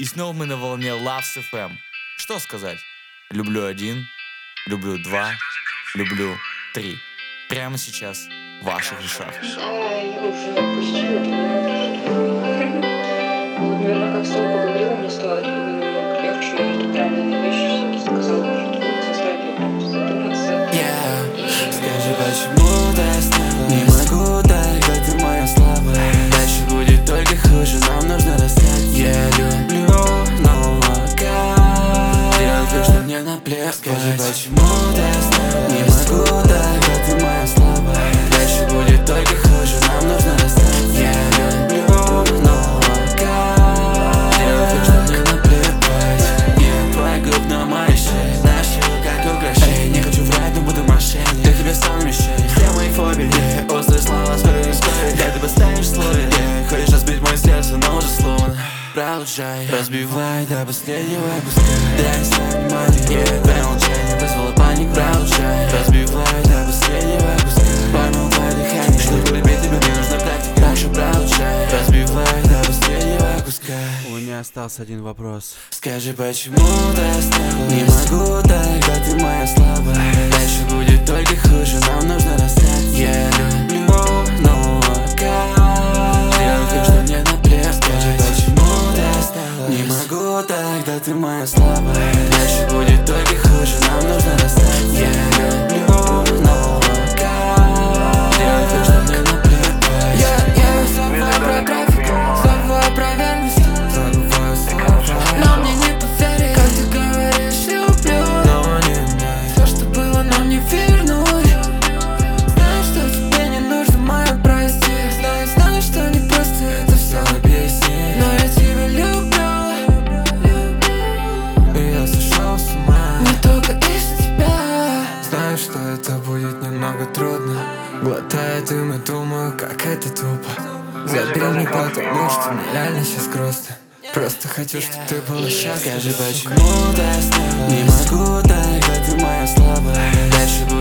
И снова мы на волне Loves FM. Что сказать? Люблю один, люблю два, люблю три. Прямо сейчас в ваших ушах. Я уже отпустила, наверное, как с тобой поговорила, мне стало легче, и правильные вещи сказала, заставили задуматься. Скажи, почему ты оставила? Не могу так, это моя слабость. Дальше будет только хуже, нам нужно расстать. Я люблю, но как делать вид, что мне наплевать. Скажи, почему ты оставила? Не могу так, это моя слабость. Дальше будет только хуже, нам нужно расстать. Я люблю, но как делать вид, что мне наплевать. Нет твоих губ на моей шее, знаешь, как украшение. Не хочу врать, но буду мошенник. Для тебя стану мишень, все мои фобии. Острые слова, скоро не стоит. Как ты поставишь слове, хочешь разбить мое сердце, но уже словно. Продолжай, разбивай до последнего куска. Дай свое внимание, твое молчание вызвало паник. Продолжай, разбивай до последнего куска. Поймал твое дыхание, чтобы полюбить тебя, мне нужна практика. Дальше продолжай, разбивай до последнего куска. У меня остался один вопрос. Скажи, почему ты оставила? Не могу так, да ты моя слабость. Дальше будет только хуже, нам нужно расстать. Я люблю, но как делать вид, что мне наплевать. Скажи, почему ты оставила? Не могу так, да ты моя слабость. Дальше будет только хуже, нам нужно расстать. Я люблю, но как делать вид, что мне наплевать. Я забываю про график, забываю про верность, Забываю слова, но мне не поверить, как ты говоришь, люблю. но не мне. Все, что было, нам не вернуть. Знаю, что тебе не нужно мое прости. Знаю, что не просто это все Объясни, но я тебя люблю. и я сошел с ума. Не только из-за тебя. Знаю, что это будет немного трудно. Глотая дым и думаю, как это тупо. Забил не потому, что мне реально сейчас грустно. Просто хочу, чтобы ты была счастлива. Скажи, почему ты оставила? Не могу так, это моя слабость. Дальше будет